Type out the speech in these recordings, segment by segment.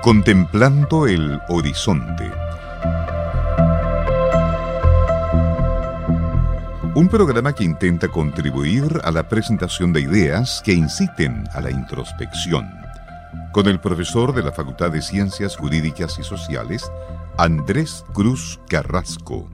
Contemplando el horizonte. Un programa que intenta contribuir a la presentación de ideas que inciten a la introspección. Con el profesor de la Facultad de Ciencias Jurídicas y Sociales, Andrés Cruz Carrasco.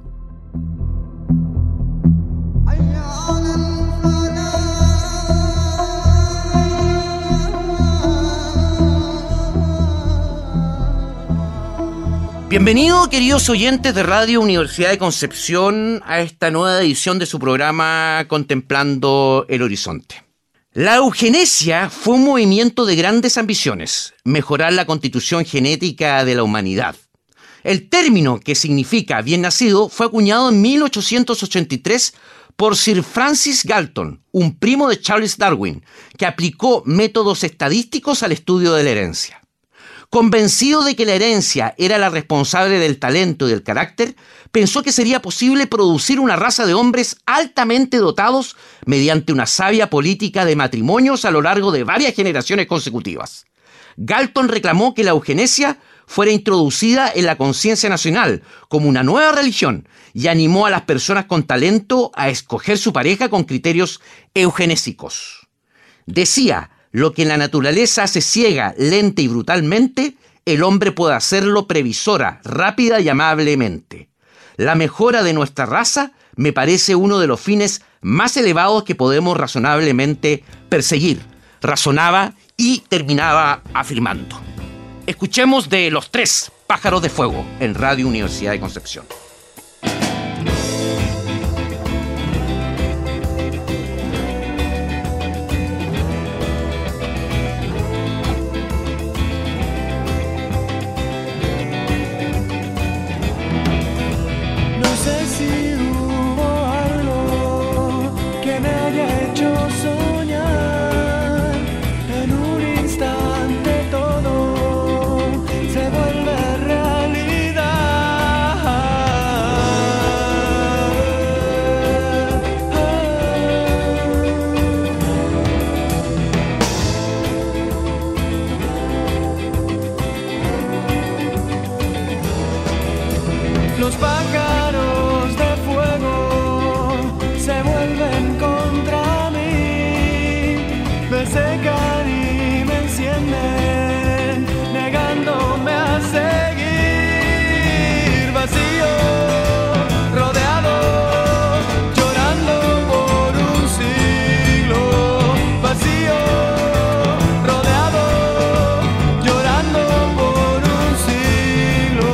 Bienvenido, queridos oyentes de Radio Universidad de Concepción, a esta nueva edición de su programa Contemplando el Horizonte. La eugenesia fue un movimiento de grandes ambiciones, mejorar la constitución genética de la humanidad. El término, que significa bien nacido, fue acuñado en 1883 por Sir Francis Galton, un primo de Charles Darwin, que aplicó métodos estadísticos al estudio de la herencia. Convencido de que la herencia era la responsable del talento y del carácter, pensó que sería posible producir una raza de hombres altamente dotados mediante una sabia política de matrimonios a lo largo de varias generaciones consecutivas. Galton reclamó que la eugenesia fuera introducida en la conciencia nacional como una nueva religión y animó a las personas con talento a escoger su pareja con criterios eugenésicos. Decía: lo que en la naturaleza hace ciega, lenta y brutalmente, el hombre puede hacerlo previsora, rápida y amablemente. La mejora de nuestra raza me parece uno de los fines más elevados que podemos razonablemente perseguir. Razonaba y terminaba afirmando. Escuchemos de Los Tres Pájaros de Fuego en Radio Universidad de Concepción. Los pájaros de fuego se vuelven contra mí, me secan y me encienden, negándome a seguir. Vacío, rodeado, llorando por un siglo. Vacío, rodeado, llorando por un siglo.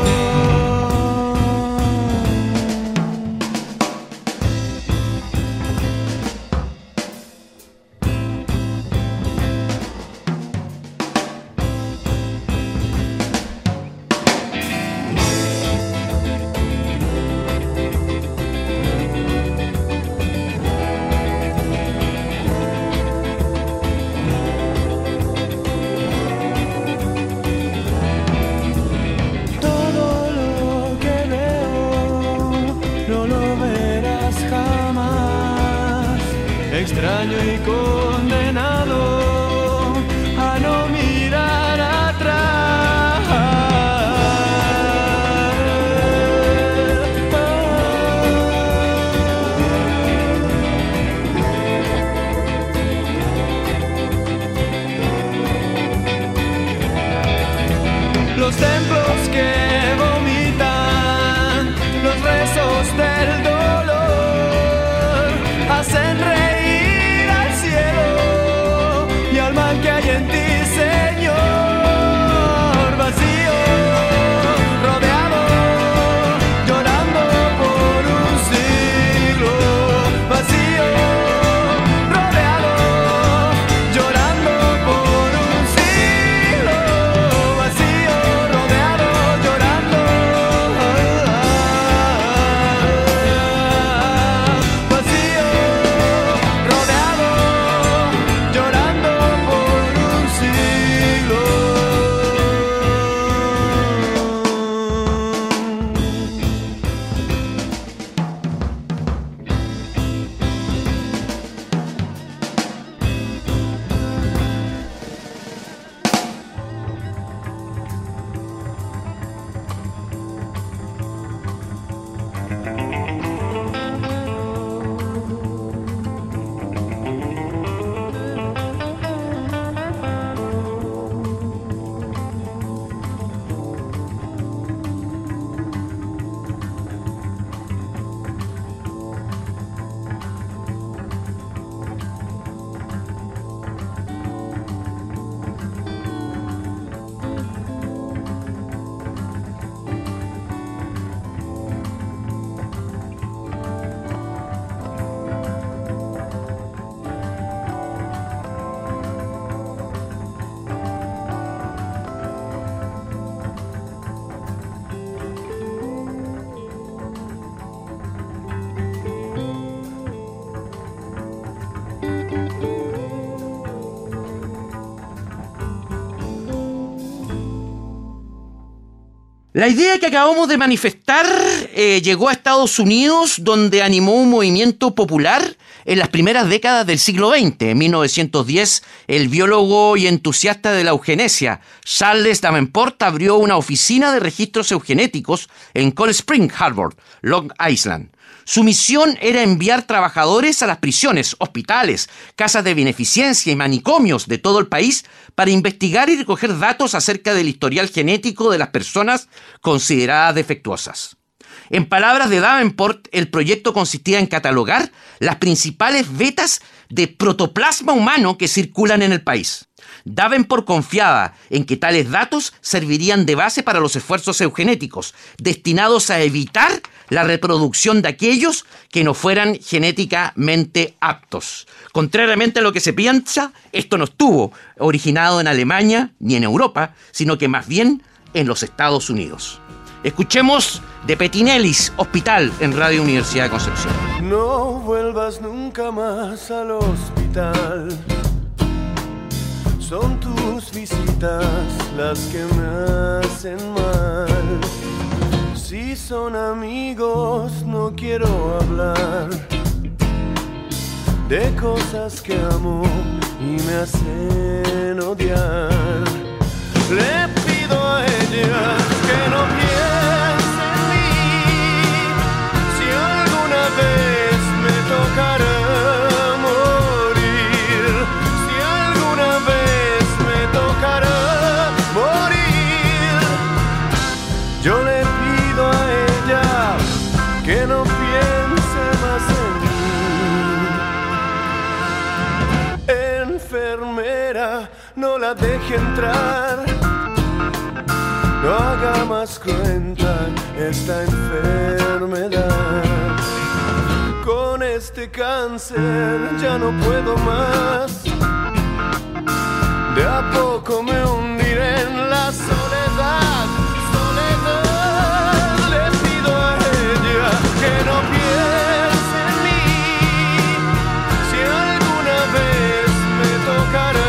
Extraño y condenado a no mirar atrás. Los templos que vomitan, los rezos del dolor, hacen reír al cielo La idea que acabamos de manifestar llegó a Estados Unidos, donde animó un movimiento popular en las primeras décadas del siglo XX. En 1910, el biólogo y entusiasta de la eugenesia, Charles Davenport, abrió una oficina de registros eugenéticos en Cold Spring Harbor, Long Island. Su misión era enviar trabajadores a las prisiones, hospitales, casas de beneficencia y manicomios de todo el país para investigar y recoger datos acerca del historial genético de las personas consideradas defectuosas. En palabras de Davenport, el proyecto consistía en catalogar las principales vetas de protoplasma humano que circulan en el país. Davenport confiaba en que tales datos servirían de base para los esfuerzos eugenéticos, destinados a evitar la reproducción de aquellos que no fueran genéticamente aptos. Contrariamente a lo que se piensa, esto no estuvo originado en Alemania ni en Europa, sino que más bien en los Estados Unidos. Escuchemos de Petinellis, Hospital, en Radio Universidad de Concepción. No vuelvas nunca más al hospital. Son tus visitas las que me hacen mal. Si son amigos no quiero hablar de cosas que amo y me hacen odiar. Le pido a ella que no piense en mí. Si alguna vez me tocará yo le pido a ella que no piense más en mí. Enfermera, no la deje entrar. No haga más cruenta esta enfermedad. Con este cáncer ya no puedo más. De a poco me hundiré en la soledad. Que no piense en mí. Si alguna vez me tocará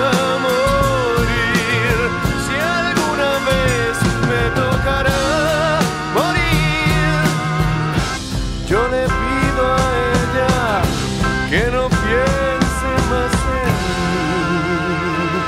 morir. Si alguna vez me tocará morir. Yo le pido a ella que no piense más en mí.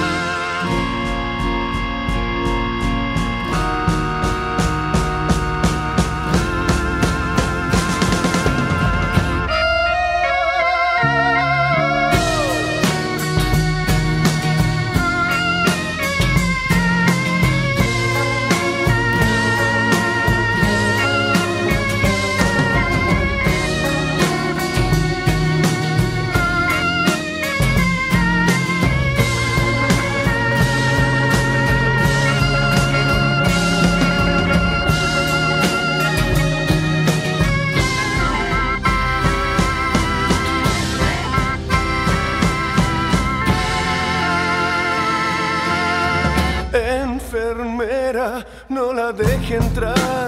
Enfermera, no la deje entrar.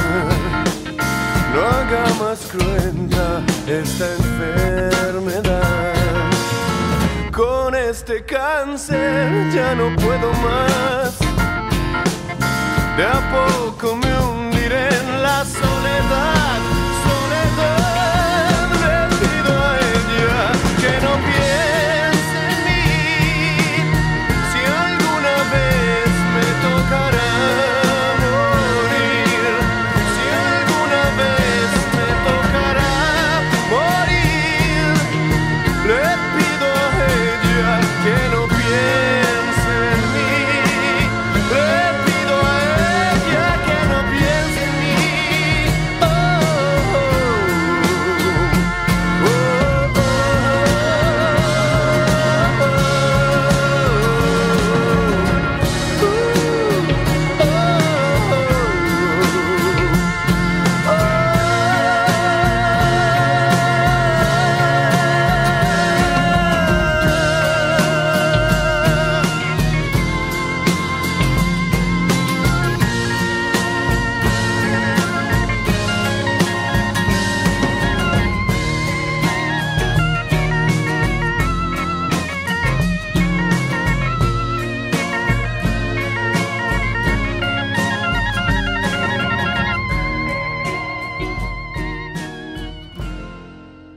No haga más cruenta esta enfermedad. Con este cáncer ya no puedo más. De a poco me hundiré en la soledad. Soledad, le pido a ella que no piense en mí. Si alguna vez me tocará morir, si alguna vez me tocará morir, le pido a ella que no piense en mí. Le pido a ella que no piense en mí. Oh.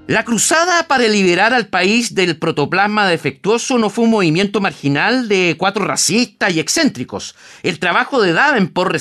La cruzada para liberar al país del protoplasma defectuoso no fue un movimiento marginal de 4 racistas y excéntricos. El trabajo de Davenport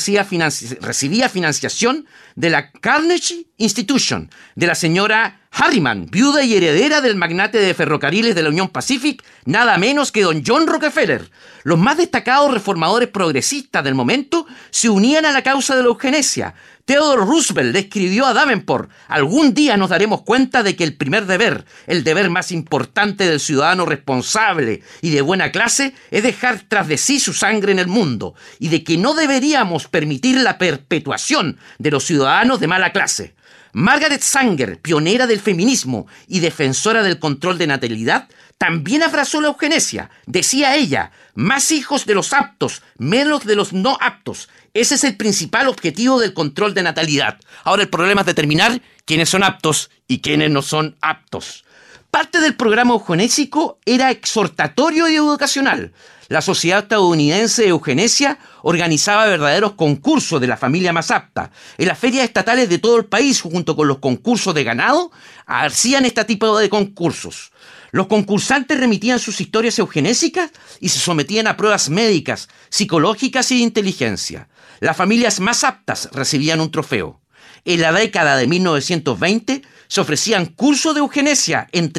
recibía financiación de la Carnegie Institution, de la señora Harriman, viuda y heredera del magnate de ferrocarriles de la Union Pacific, nada menos que don John Rockefeller. Los más destacados reformadores progresistas del momento se unían a la causa de la eugenesia. Theodore Roosevelt le escribió a Davenport: algún día nos daremos cuenta de que el primer deber, el deber más importante del ciudadano responsable y de buena clase, es dejar tras de sí su sangre en el mundo, y de que no deberíamos permitir la perpetuación de los ciudadanos de mala clase. Margaret Sanger, pionera del feminismo y defensora del control de natalidad, también abrazó la eugenesia. Decía ella: más hijos de los aptos, menos de los no aptos. Ese es el principal objetivo del control de natalidad. Ahora el problema es determinar quiénes son aptos y quiénes no son aptos. Parte del programa eugenésico era exhortatorio y educacional. La Sociedad Estadounidense de Eugenesia organizaba verdaderos concursos de la familia más apta. En las ferias estatales de todo el país, junto con los concursos de ganado, hacían este tipo de concursos. Los concursantes remitían sus historias eugenésicas y se sometían a pruebas médicas, psicológicas y de inteligencia. Las familias más aptas recibían un trofeo. En la década de 1920 se ofrecían cursos de eugenesia en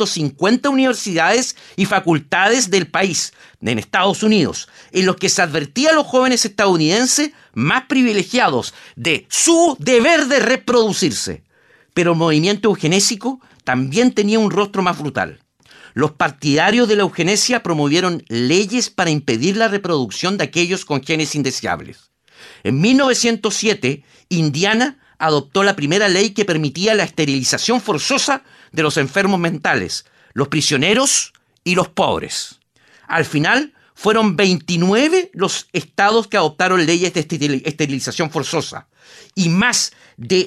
350 universidades y facultades del país, en Estados Unidos, en los que se advertía a los jóvenes estadounidenses más privilegiados de su deber de reproducirse. Pero el movimiento eugenésico también tenía un rostro más brutal. Los partidarios de la eugenesia promovieron leyes para impedir la reproducción de aquellos con genes indeseables. En 1907, Indiana adoptó la primera ley que permitía la esterilización forzosa de los enfermos mentales, los prisioneros y los pobres. Al final, fueron 29 los estados que adoptaron leyes de esterilización forzosa y más de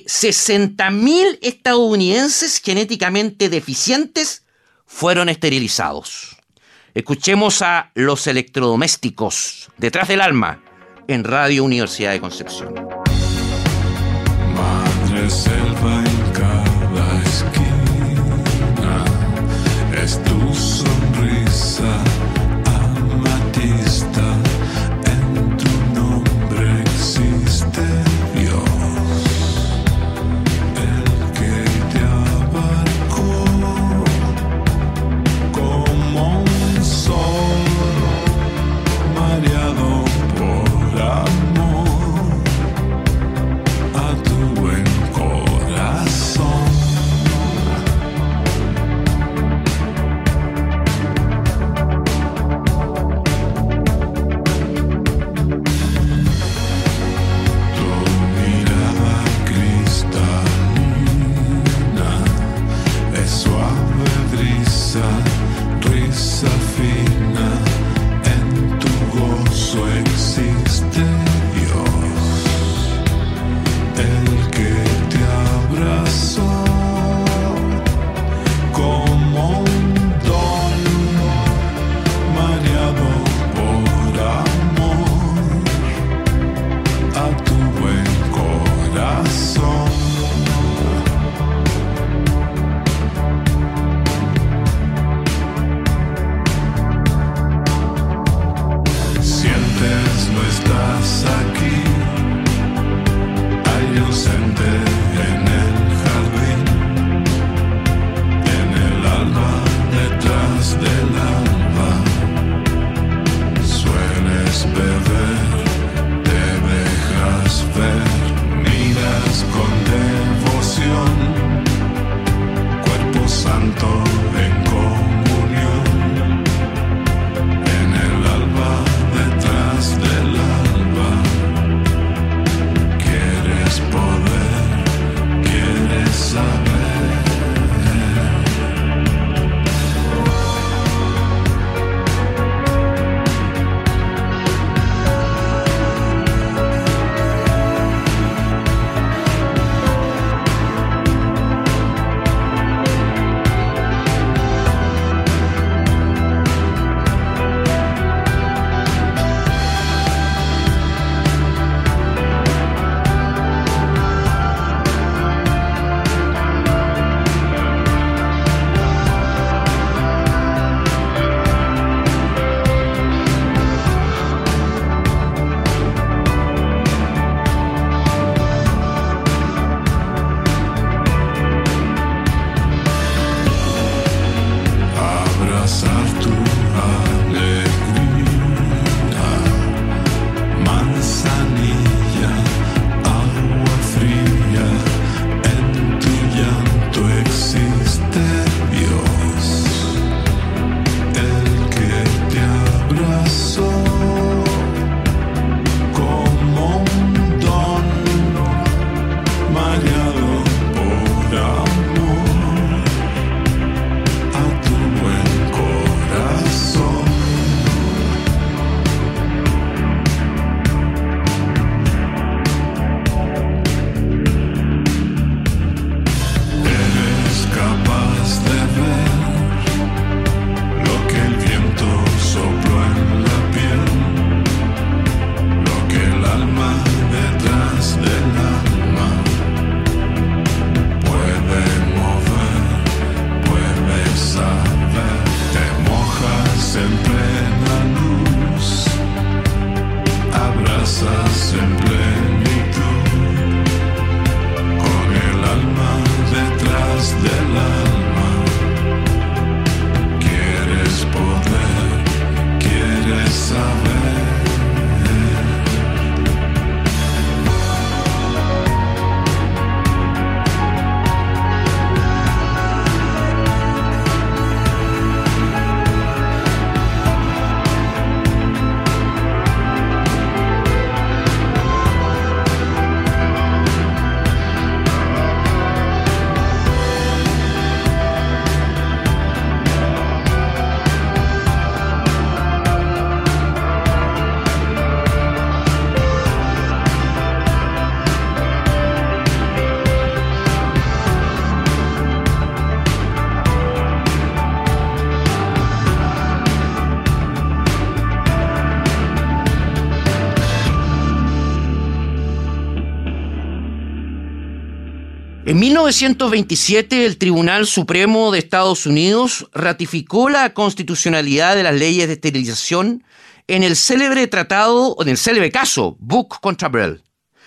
60.000 estadounidenses genéticamente deficientes fueron esterilizados. Escuchemos a Los Electrodomésticos, Detrás del Alma, en Radio Universidad de Concepción. Madre selva en cada esquina, es tu sonrisa amatista, en tu nombre existe Dios, el que te abarcó como un sol mareado por amor a tu buen corazón. En 1927, el Tribunal Supremo de Estados Unidos ratificó la constitucionalidad de las leyes de esterilización en el célebre caso Book contra Bell.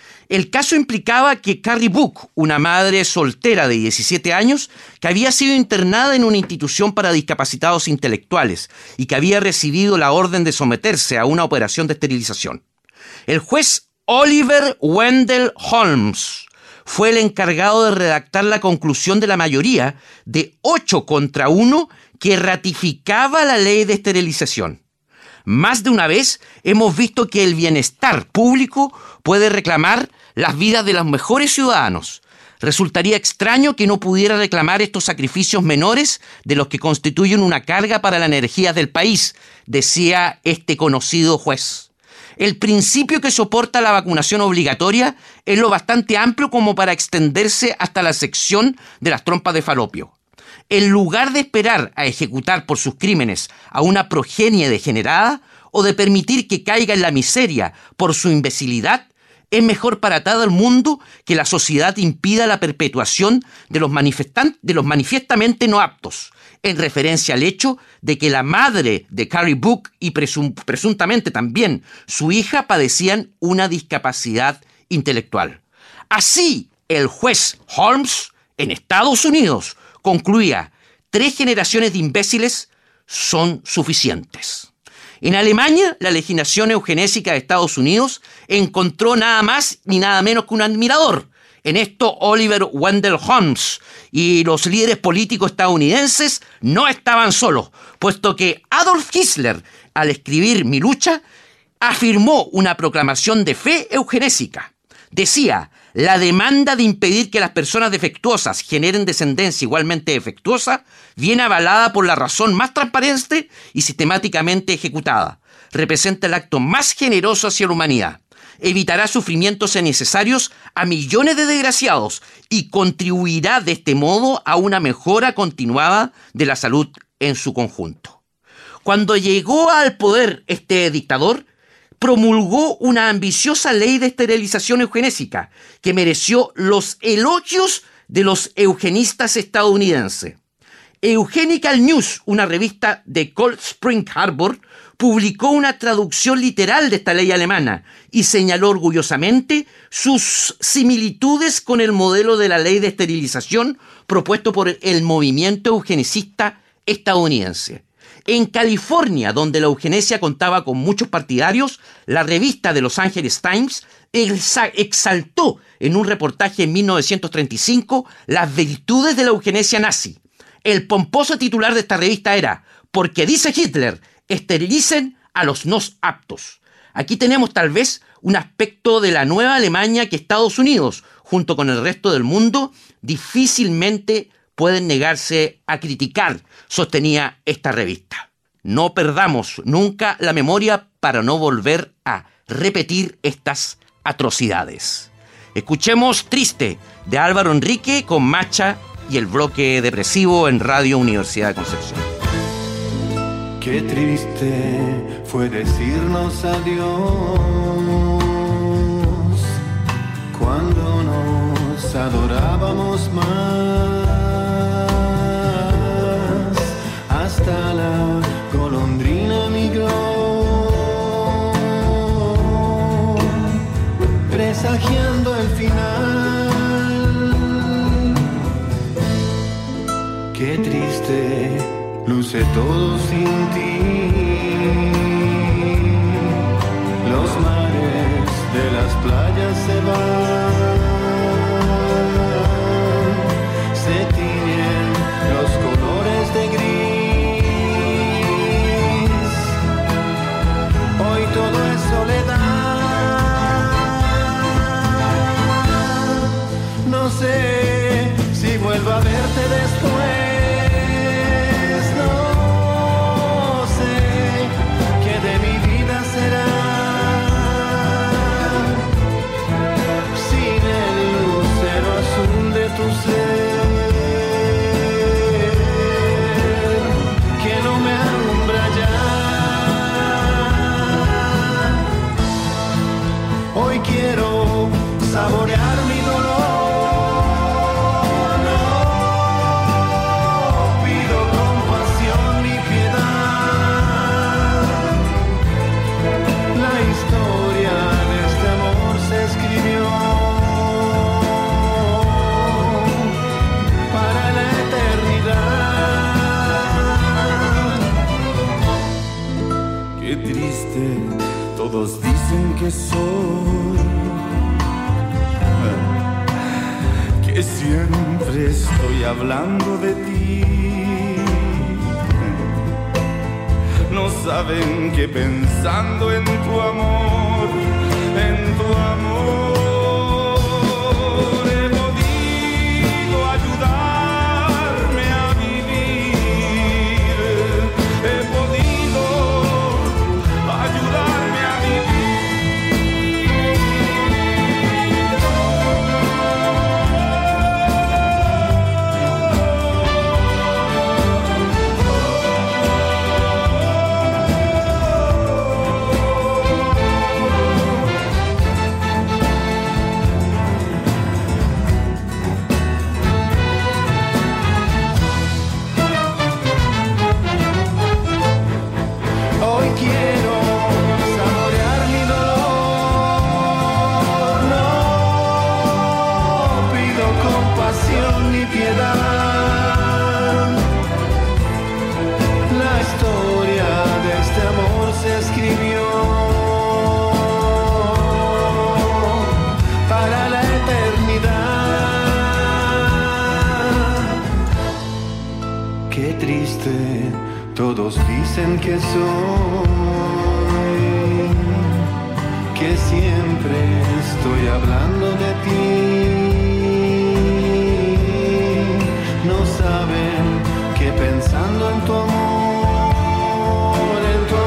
El caso implicaba que Carrie Book, una madre soltera de 17 años, que había sido internada en una institución para discapacitados intelectuales y que había recibido la orden de someterse a una operación de esterilización. El juez Oliver Wendell Holmes fue el encargado de redactar la conclusión de la mayoría de 8 contra 1 que ratificaba la ley de esterilización. Más de una vez hemos visto que el bienestar público puede reclamar las vidas de los mejores ciudadanos. Resultaría extraño que no pudiera reclamar estos sacrificios menores de los que constituyen una carga para la energía del país, decía este conocido juez. El principio que soporta la vacunación obligatoria es lo bastante amplio como para extenderse hasta la sección de las trompas de falopio. En lugar de esperar a ejecutar por sus crímenes a una progenie degenerada o de permitir que caiga en la miseria por su imbecilidad, es mejor para todo el mundo que la sociedad impida la perpetuación de los manifiestamente no aptos, en referencia al hecho de que la madre de Carrie Book y presuntamente también su hija padecían una discapacidad intelectual. Así, el juez Holmes, en Estados Unidos, concluía: 3 generaciones de imbéciles son suficientes. En Alemania, la legislación eugenésica de Estados Unidos encontró nada más ni nada menos que un admirador. En esto, Oliver Wendell Holmes y los líderes políticos estadounidenses no estaban solos, puesto que Adolf Hitler, al escribir Mi lucha, afirmó una proclamación de fe eugenésica. Decía: la demanda de impedir que las personas defectuosas generen descendencia igualmente defectuosa viene avalada por la razón más transparente y sistemáticamente ejecutada. Representa el acto más generoso hacia la humanidad. Evitará sufrimientos innecesarios a millones de desgraciados y contribuirá de este modo a una mejora continuada de la salud en su conjunto. Cuando llegó al poder este dictador, promulgó una ambiciosa ley de esterilización eugenésica que mereció los elogios de los eugenistas estadounidenses. Eugenical News, una revista de Cold Spring Harbor, publicó una traducción literal de esta ley alemana y señaló orgullosamente sus similitudes con el modelo de la ley de esterilización propuesto por el movimiento eugenicista estadounidense. En California, donde la eugenesia contaba con muchos partidarios, la revista The Los Angeles Times exaltó en un reportaje en 1935 las virtudes de la eugenesia nazi. El pomposo titular de esta revista era: porque dice Hitler, esterilicen a los no aptos. Aquí tenemos tal vez un aspecto de la nueva Alemania que Estados Unidos, junto con el resto del mundo, difícilmente pueden negarse a criticar, sostenía esta revista. No perdamos nunca la memoria para no volver a repetir estas atrocidades. Escuchemos Triste de Álvaro Enrique con Macha y el bloque depresivo en Radio Universidad de Concepción. Qué triste fue decirnos adiós cuando nos adorábamos más, hasta la golondrina migró, presagiando el final. Qué triste luce todo sin ti. Los mares de las playas se van, se tiñen los colores de gris. Hoy todo es soledad. No sé si vuelvo a verte después. No sé qué de mi vida será. triste, todos dicen que soy, que siempre estoy hablando de ti. No saben que pensando en tu amor, he podido ayudarme a vivir, he podido ayudarme a todos dicen que soy, que siempre estoy hablando de ti. No saben que pensando en tu amor,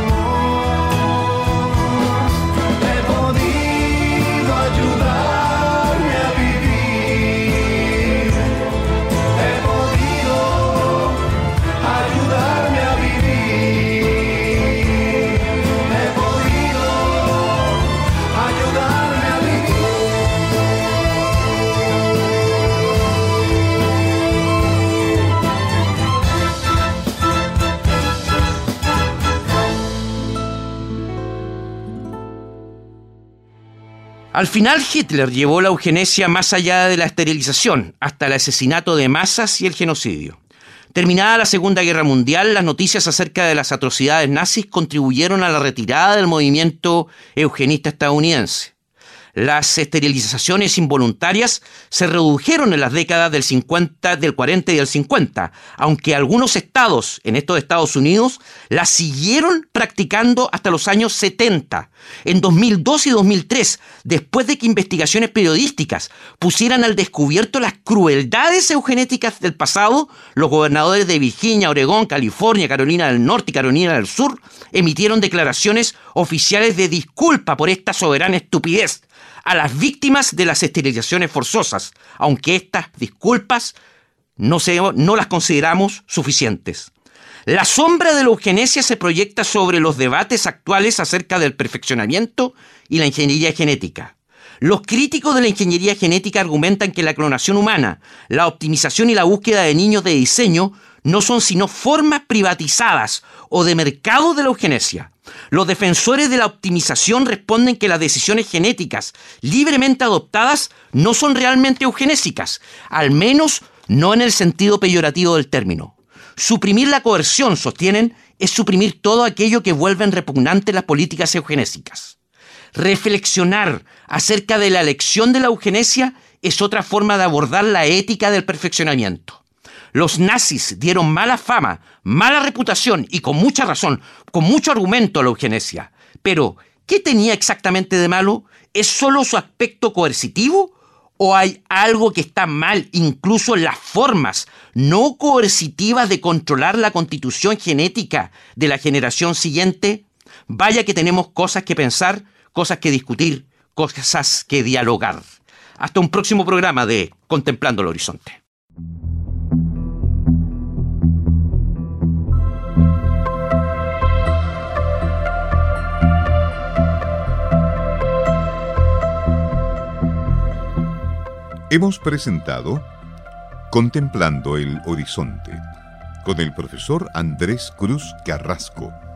he podido ayudarme a vivir, he podido ayudarme a Al final, Hitler llevó la eugenesia más allá de la esterilización, hasta el asesinato de masas y el genocidio. Terminada la Segunda Guerra Mundial, las noticias acerca de las atrocidades nazis contribuyeron a la retirada del movimiento eugenista estadounidense. Las esterilizaciones involuntarias se redujeron en las décadas del 40 y del 50, aunque algunos estados, en estos Estados Unidos, las siguieron practicando hasta los años 70. En 2002 y 2003, después de que investigaciones periodísticas pusieran al descubierto las crueldades eugenéticas del pasado, los gobernadores de Virginia, Oregón, California, Carolina del Norte y Carolina del Sur emitieron declaraciones oficiales de disculpa por esta soberana estupidez a las víctimas de las esterilizaciones forzosas, aunque estas disculpas no las consideramos suficientes. La sombra de la eugenesia se proyecta sobre los debates actuales acerca del perfeccionamiento y la ingeniería genética. Los críticos de la ingeniería genética argumentan que la clonación humana, la optimización y la búsqueda de niños de diseño no son sino formas privatizadas o de mercado de la eugenesia. Los defensores de la optimización responden que las decisiones genéticas libremente adoptadas no son realmente eugenésicas, al menos no en el sentido peyorativo del término. Suprimir la coerción, sostienen, es suprimir todo aquello que vuelven repugnantes las políticas eugenésicas. Reflexionar acerca de la elección de la eugenesia es otra forma de abordar la ética del perfeccionamiento. Los nazis dieron mala fama, mala reputación y con mucha razón, con mucho argumento a la eugenesia. Pero, ¿qué tenía exactamente de malo? ¿Es solo su aspecto coercitivo? ¿O hay algo que está mal incluso en las formas no coercitivas de controlar la constitución genética de la generación siguiente? Vaya que tenemos cosas que pensar, cosas que discutir, cosas que dialogar. Hasta un próximo programa de Contemplando el Horizonte. Hemos presentado Contemplando el Horizonte con el profesor Andrés Cruz Carrasco.